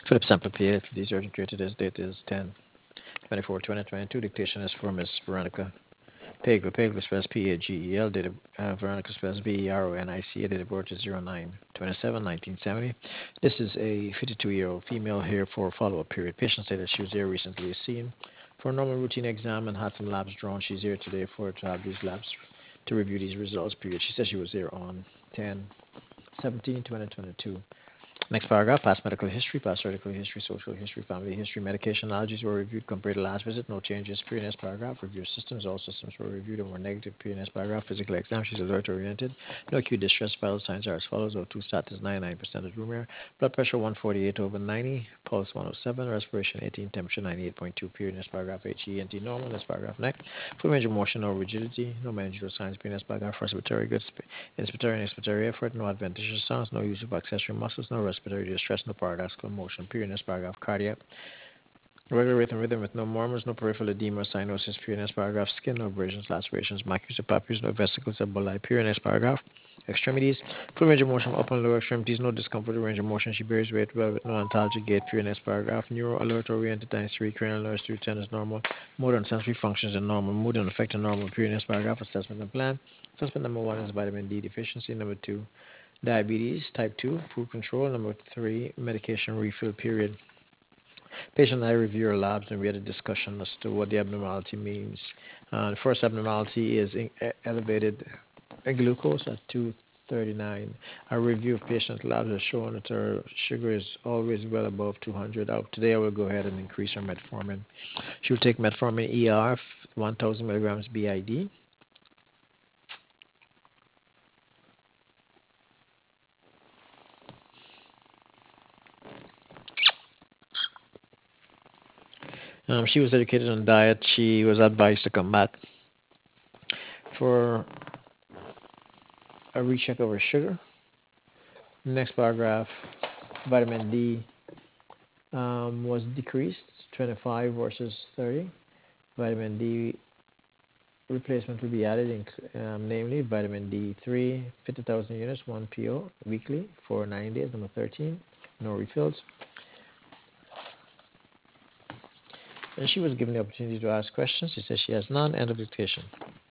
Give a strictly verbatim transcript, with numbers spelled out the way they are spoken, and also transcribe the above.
Philip Sample P A, the urgent care. Today's date is ten twenty-four twenty twenty-two. Dictation is for Miss Veronica Pagel. Pagel spells P A G E L. Date of, uh, Veronica spells B E R O N I C A. Date of birth is zero nine twenty-seven nineteen seventy. This is a fifty-two-year-old female here for a follow-up period. Patient said that she was here recently seen for a normal routine exam and had some labs drawn. She's here today for to have these labs to review these results. Period. She said she was there on ten seventeen twenty twenty-two. Next paragraph, past medical history, past surgical history, social history, family history, medication allergies were reviewed compared to last visit. No changes. Previous paragraph, review systems. All systems were reviewed and were negative. Previous paragraph, physical exam. She's alert oriented. No acute distress. Vital signs are as follows. O two status ninety-nine percent of room air. Blood pressure one forty-eight over ninety. Pulse one oh seven. Respiration eighteen. Temperature ninety-eight point two. Previous paragraph, H E N T normal. Next paragraph, next. Full range of motion or rigidity. No managerial signs. Previous paragraph, respiratory good. Inspiratory and expiratory effort, no adventitious sounds, no use of accessory muscles, no respiratory distress, no paradoxical motion. Period. Next paragraph, cardiac. Regular rhythm, rhythm with no murmurs, no peripheral edema, cyanosis. Period. Next paragraph, skin, no abrasions, lacerations, macular papules, no vesicles, emboli. Period. Next paragraph, extremities. Full range of motion, upper and lower extremities, no discomfort or range of motion. She bears weight well with no ontologic gait. Period. Next paragraph, neuro alert oriented times three, cranial nerves through ten is normal. Motor and sensory functions are normal. Mood and affect are normal. Period. Next paragraph, assessment and plan. Assessment number one is vitamin D deficiency. Number two, diabetes type two, food control. Number three, medication refill period. Patient and I review our labs and we had a discussion as to what the abnormality means. Uh, the first abnormality is in, e- elevated glucose at two thirty-nine. Our review of patient labs has shown that her sugar is always well above two hundred. Uh, today I will go ahead and increase her metformin. She will take metformin E R, one thousand milligrams B I D. Um, she was educated on diet. She was advised to come back for a recheck of her sugar. Next paragraph, vitamin D um, was decreased, twenty-five versus thirty. Vitamin D replacement will be added, in, um, namely vitamin D three, fifty thousand units, one P O weekly for nine days. Number thirteen, no refills. And she was given the opportunity to ask questions. She says she has none. End of dictation.